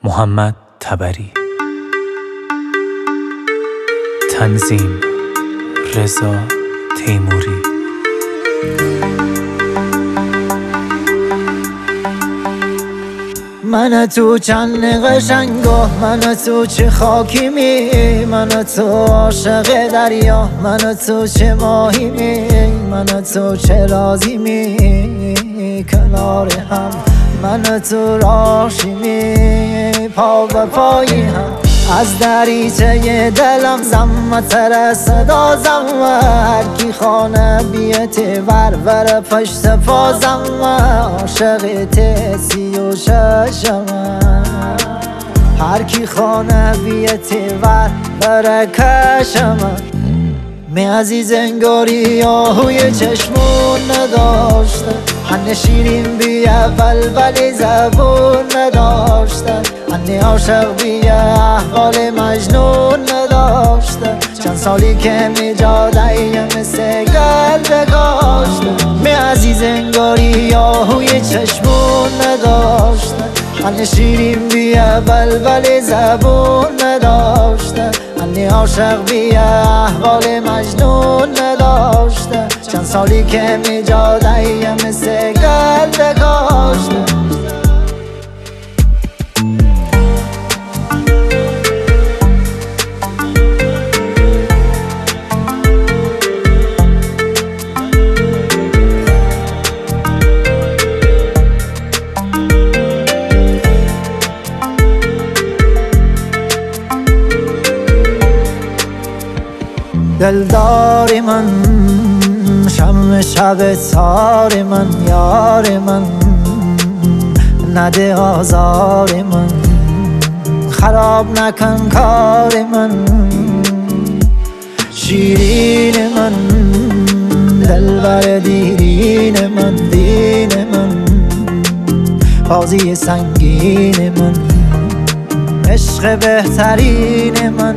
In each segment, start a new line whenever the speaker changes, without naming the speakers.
محمد تبری. تنظیم رضا تیموری.
من تو چند قشنگا، من تو چه خاکی می، من تو عاشق دریا، من تو چه ماهی می، من تو چه رازی می کنار هم، من تو راشی می پا به پایی هم. از دریچه دلم زمتر صدا زم، هر کی خانه بیت ور پشت پازم، عاشق تسی و ششم، هر کی خانه بیت ور کشم. می عزیز انگاری آهوی چشمون نداشته، من شیرین بی اول ولی زبون نداشته، من عاشق بی احوال مجنون نداشته. چند سالی که می جاده مثل گل بگاشته، می عزیز انگاری آهوی چشمون نداشته، من شیرین بی اول ولی زبون نداشته، من عاشق بی احوال مجنون نداشته. چند سالی که می جاده مثل گل بگاشته. دلدار من، شم شب تار من، یار من نده آزار من، خراب نکن کار من، شیرین من، دلبر دیرین من، دین من، بازی سنگین من، عشق بهترین من.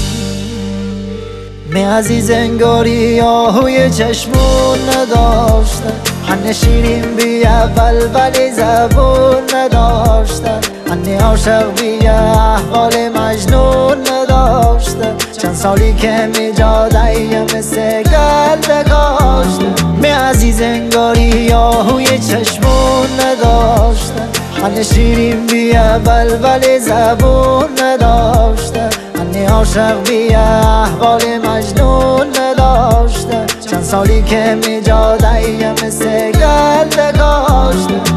می عزیز انگاری آهوی چشمون نداشته، من شیرین بی اول ولی زبون نداشته، من عاشق بی احوال مجنون نداشته. چند سالی که می جاده مثل گل بگاشته، می عزیز انگاری آهوی چشمون نداشته، من شیرین بی اول ولی زبون نداشته، من عاشق بی احوال مجنون نداشته. چند سالی که می جاده مثل گل بگاشته.